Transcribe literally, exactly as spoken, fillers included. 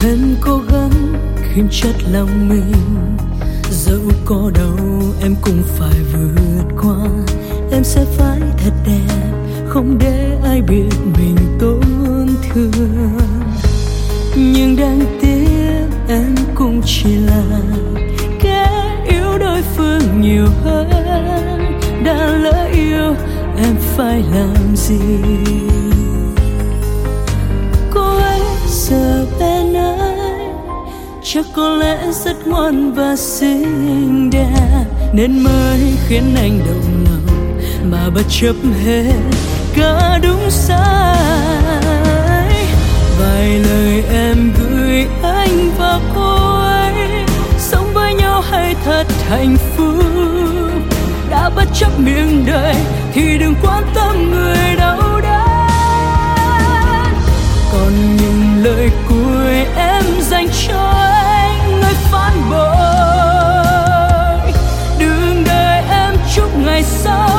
Em cố gắng khiến chất lòng mình, dẫu có đâu em cũng phải vượt qua. Em sẽ phải thật đẹp, không để ai biết mình tổn thương. Nhưng đáng tiếc em cũng chỉ là kẻ yêu đối phương nhiều hơn. Đã lỡ yêu em phải làm gì? Cô ấy giờ bên ấy chắc có lẽ rất ngoan và xinh đẹp, nên mới khiến anh động lòng mà bất chấp hết cả đúng sai. Vài lời em gửi anh và cô ấy, sống với nhau hay thật hạnh phúc. Đã bất chấp miệng đời thì đừng quan tâm người đau đớn. Còn những lời cuối em dành cho anh, người phản bội, đừng để em chúc ngày sau